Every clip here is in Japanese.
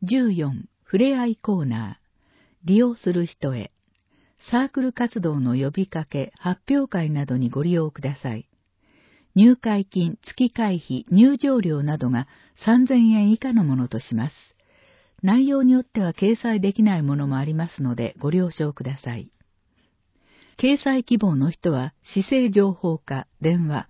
14、ふれあいコーナー。利用する人へ。サークル活動の呼びかけ、発表会などにご利用ください。入会金、月会費、入場料などが3000円以下のものとします。内容によっては掲載できないものもありますのでご了承ください。掲載希望の人は、市政情報課、電話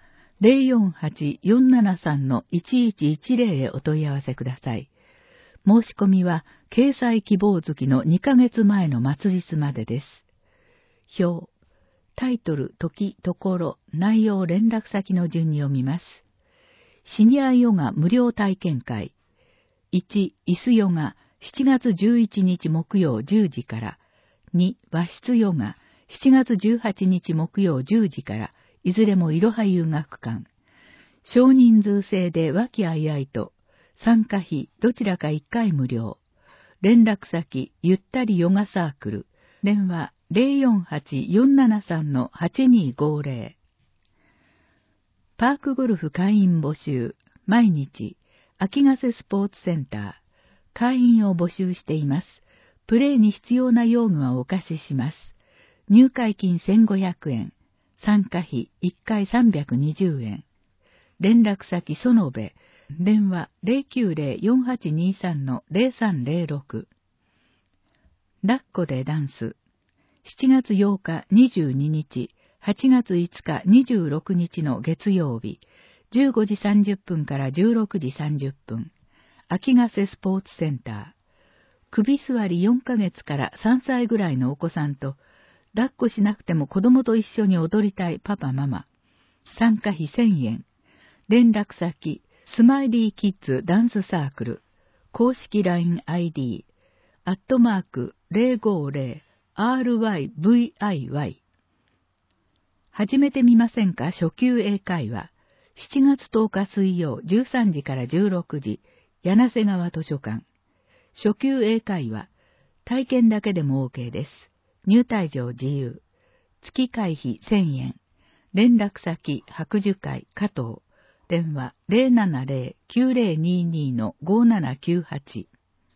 048-473-1110 へお問い合わせください。申し込みは、掲載希望月の2ヶ月前の末日までです。表、タイトル、時、ところ、内容、連絡先の順に読みます。シニアヨガ無料体験会。1、椅子ヨガ、7月11日木曜10時から。2、和室ヨガ、7月18日木曜10時から、いずれもいろは遊学館。少人数制で和気あいあいと、参加費どちらか1回無料。連絡先、ゆったりヨガサークル。電話 048-473-8250。パークゴルフ会員募集。毎日、秋ヶ瀬スポーツセンター。会員を募集しています。プレーに必要な用具はお貸しします。入会金1500円。参加費1回320円。連絡先園部。電話 090-4823-0306。抱っこでダンス。7月8日22日、8月5日26日の月曜日、15時30分から16時30分。秋ヶ瀬スポーツセンター。首座り4ヶ月から3歳ぐらいのお子さんと、抱っこしなくても子供と一緒に踊りたいパパママ。参加費1000円。連絡先、スマイリーキッズダンスサークル。公式 LINE ID、@050RYVIY。始めてみませんか初級英会話。7月10日水曜13時から16時、柳瀬川図書館。初級英会話。体験だけでも OK です。入退場自由。月会費1000円。連絡先、白樹会、加藤。電話 070-9022-5798。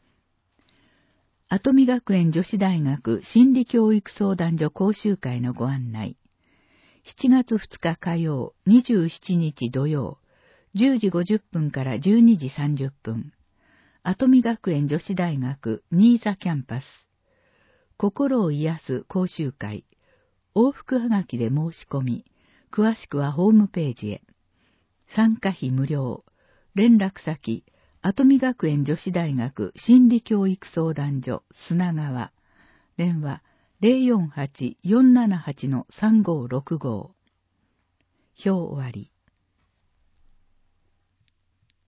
跡見学園女子大学心理教育相談所講習会のご案内。7月2日火曜、27日土曜、10時50分から12時30分。跡見学園女子大学新座キャンパス。心を癒す講習会。往復はがきで申し込み。詳しくはホームページへ。参加費無料。連絡先、跡見学園女子大学心理教育相談所砂川。電話 048-478-3565。表終わり。